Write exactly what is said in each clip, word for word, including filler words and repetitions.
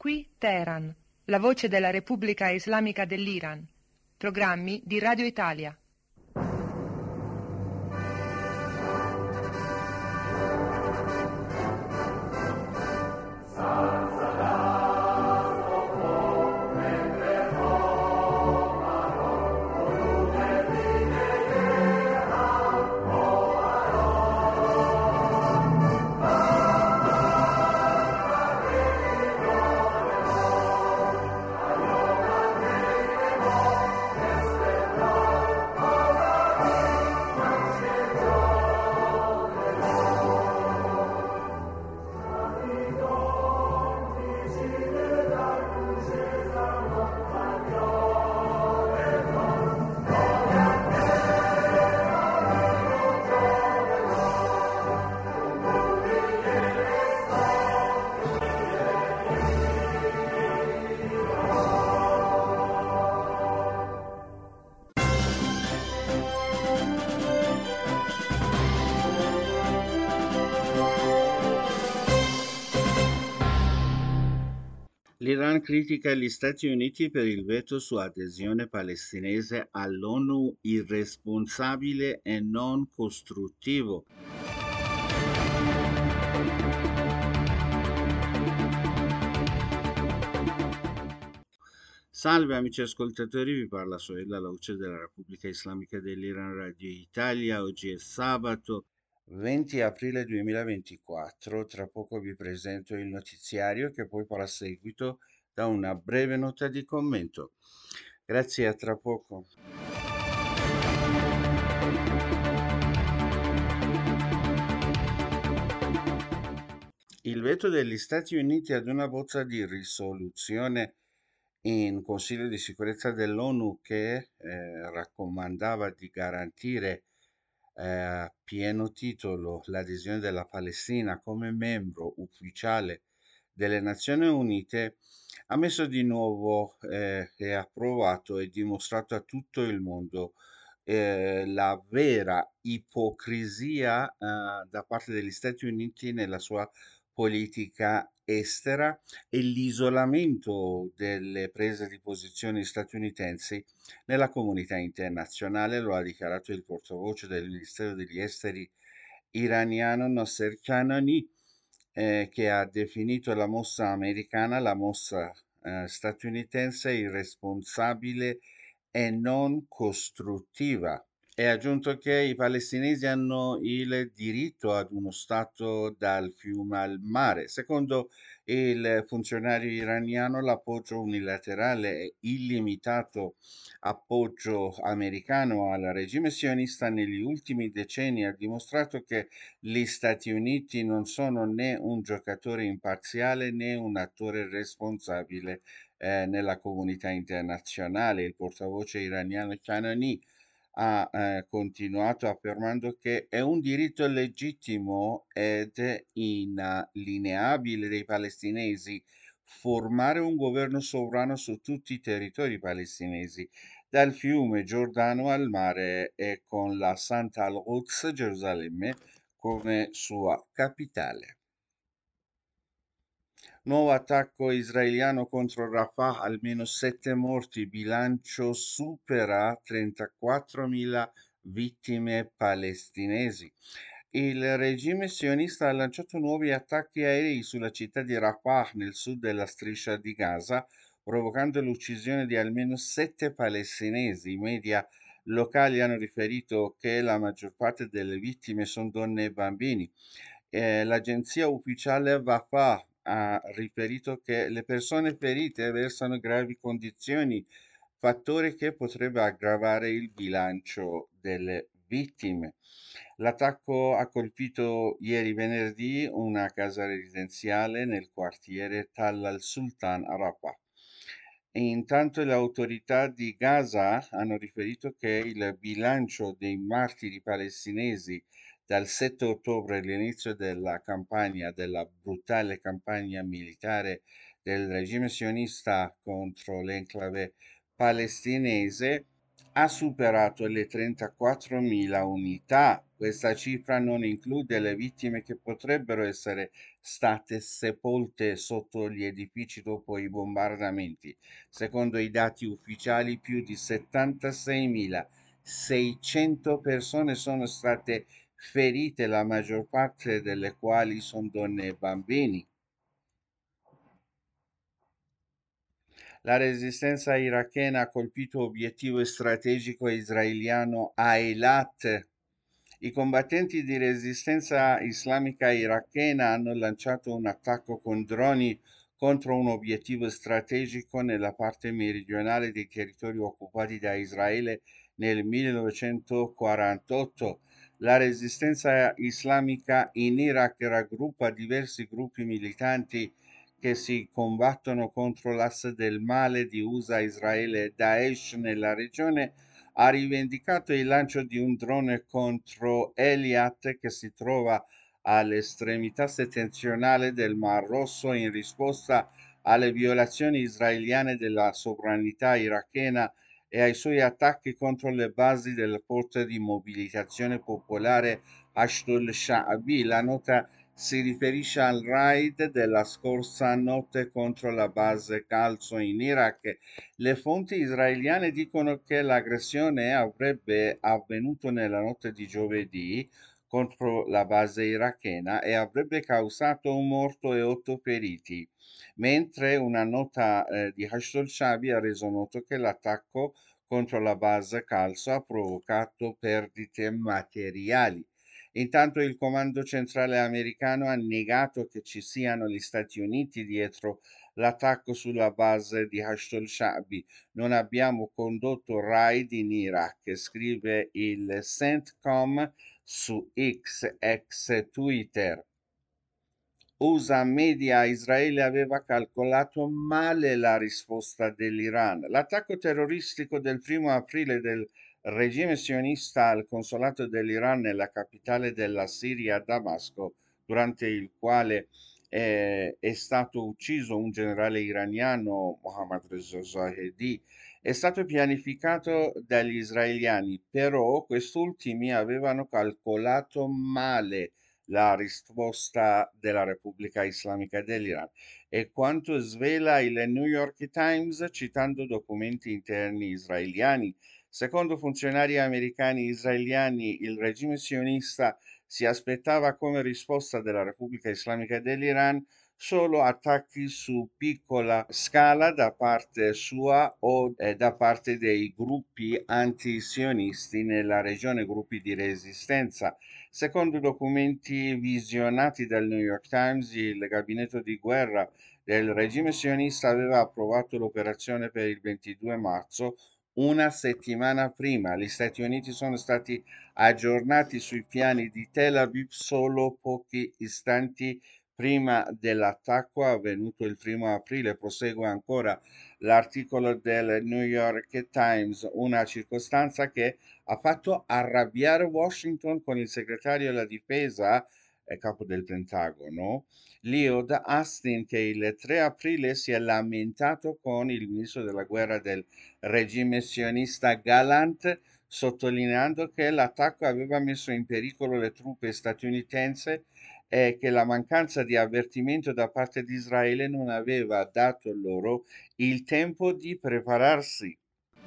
Qui Teheran, la voce della Repubblica Islamica dell'Iran. Programmi di Radio Italia. L'Iran critica gli Stati Uniti per il veto su adesione palestinese all'ONU irresponsabile e non costruttivo. Salve amici ascoltatori, vi parla Soella, la voce della Repubblica Islamica dell'Iran, Radio Italia. Oggi è sabato venti aprile duemilaventiquattro. Tra poco vi presento il notiziario che poi farà seguito da una breve nota di commento. Grazie, a tra poco. Il veto degli Stati Uniti ad una bozza di risoluzione in Consiglio di sicurezza dell'ONU che eh, raccomandava di garantire eh, a pieno titolo l'adesione della Palestina come membro ufficiale delle Nazioni Unite ha messo di nuovo eh, e approvato e dimostrato a tutto il mondo eh, la vera ipocrisia eh, da parte degli Stati Uniti nella sua politica estera e l'isolamento delle prese di posizione statunitensi nella comunità internazionale. Lo ha dichiarato il portavoce del Ministero degli Esteri iraniano Nasser Kanani, eh, che ha definito la mossa americana, la mossa eh, statunitense, irresponsabile e non costruttiva. E ha aggiunto che i palestinesi hanno il diritto ad uno Stato dal fiume al mare. Secondo il funzionario iraniano, l'appoggio unilaterale e illimitato appoggio americano al regime sionista negli ultimi decenni ha dimostrato che gli Stati Uniti non sono né un giocatore imparziale né un attore responsabile eh, nella comunità internazionale. Il portavoce iraniano Kanani ha eh, continuato affermando che è un diritto legittimo ed inalienabile dei palestinesi formare un governo sovrano su tutti i territori palestinesi, dal fiume Giordano al mare, e con la Santa al-Quds, Gerusalemme, come sua capitale. Nuovo attacco israeliano contro Rafah, almeno sette morti, bilancio supera trentaquattromila vittime palestinesi. Il regime sionista ha lanciato nuovi attacchi aerei sulla città di Rafah nel sud della striscia di Gaza, provocando l'uccisione di almeno sette palestinesi. I media locali hanno riferito che la maggior parte delle vittime sono donne e bambini. Eh, l'agenzia ufficiale Wafa ha riferito che le persone ferite versano gravi condizioni, fattore che potrebbe aggravare il bilancio delle vittime. L'attacco ha colpito ieri venerdì una casa residenziale nel quartiere Tal al-Sultan a Rafah. E intanto le autorità di Gaza hanno riferito che il bilancio dei martiri palestinesi dal sette ottobre, all'inizio della campagna, della brutale campagna militare del regime sionista contro l'enclave palestinese, ha superato le trentaquattromila unità. Questa cifra non include le vittime che potrebbero essere state sepolte sotto gli edifici dopo i bombardamenti. Secondo i dati ufficiali, più di settantaseimilaseicento persone sono state ferite, la maggior parte delle quali sono donne e bambini. La resistenza irachena ha colpito obiettivo strategico israeliano a Eilat. I combattenti di resistenza islamica irachena hanno lanciato un attacco con droni contro un obiettivo strategico nella parte meridionale dei territori occupati da Israele nel millenovecentoquarantotto. La resistenza islamica in Iraq raggruppa diversi gruppi militanti che si combattono contro l'asse del male di U S A, Israele e Daesh nella regione, ha rivendicato il lancio di un drone contro Eliat che si trova all'estremità settentrionale del Mar Rosso in risposta alle violazioni israeliane della sovranità irachena e ai suoi attacchi contro le basi del forte di mobilitazione popolare Ashdul Sha'bi. La nota si riferisce al raid della scorsa notte contro la base Calzo in Iraq. Le fonti israeliane dicono che l'aggressione avrebbe avvenuto nella notte di giovedì contro la base irachena e avrebbe causato un morto e otto feriti, mentre una nota eh, di Hashd Shabi ha reso noto che l'attacco contro la base Calzo ha provocato perdite materiali. Intanto il comando centrale americano ha negato che ci siano gli Stati Uniti dietro l'attacco sulla base di Hashd al-Sha'bi. Non abbiamo condotto raid in Iraq, scrive il CENTCOM su X, ex Twitter. U S A Media Israele aveva calcolato male la risposta dell'Iran. L'attacco terroristico del primo aprile del regime sionista al consolato dell'Iran nella capitale della Siria, Damasco, durante il quale eh, è stato ucciso un generale iraniano, Mohammad Reza Zahedi, è stato pianificato dagli israeliani, però quest'ultimi avevano calcolato male la risposta della Repubblica Islamica dell'Iran e quanto svela il New York Times citando documenti interni israeliani. Secondo funzionari americani israeliani, il regime sionista si aspettava come risposta della Repubblica Islamica dell'Iran solo attacchi su piccola scala da parte sua o eh, da parte dei gruppi anti-sionisti nella regione, gruppi di resistenza. Secondo documenti visionati dal New York Times, il gabinetto di guerra del regime sionista aveva approvato l'operazione per il ventidue marzo, una settimana prima. Gli Stati Uniti sono stati aggiornati sui piani di Tel Aviv solo pochi istanti prima dell'attacco avvenuto il primo aprile. Prosegue ancora l'articolo del New York Times, una circostanza che ha fatto arrabbiare Washington con il segretario della difesa e capo del Pentagono, Lloyd Austin, che il tre aprile si è lamentato con il ministro della guerra del regime sionista Gallant, sottolineando che l'attacco aveva messo in pericolo le truppe statunitensi e che la mancanza di avvertimento da parte di Israele non aveva dato loro il tempo di prepararsi.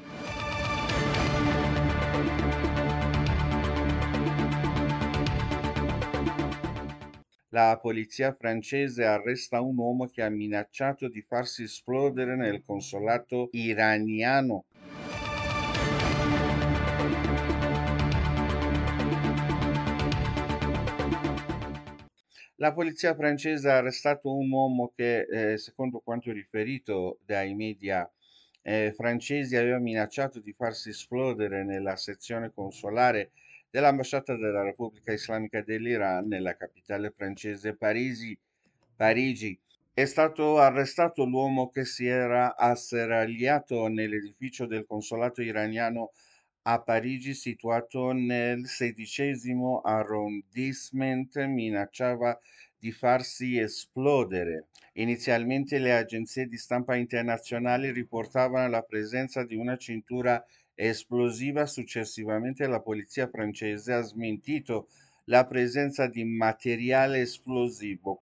La polizia francese arresta un uomo che ha minacciato di farsi esplodere nel consolato iraniano. La polizia francese ha arrestato un uomo che, eh, secondo quanto riferito dai media eh, francesi, aveva minacciato di farsi esplodere nella sezione consolare dell'ambasciata della Repubblica Islamica dell'Iran nella capitale francese Parisi, Parigi. È stato arrestato l'uomo che si era asserragliato nell'edificio del consolato iraniano a Parigi, situato nel sedicesimo arrondissement, minacciava di farsi esplodere. Inizialmente le agenzie di stampa internazionali riportavano la presenza di una cintura esplosiva. Successivamente la polizia francese ha smentito la presenza di materiale esplosivo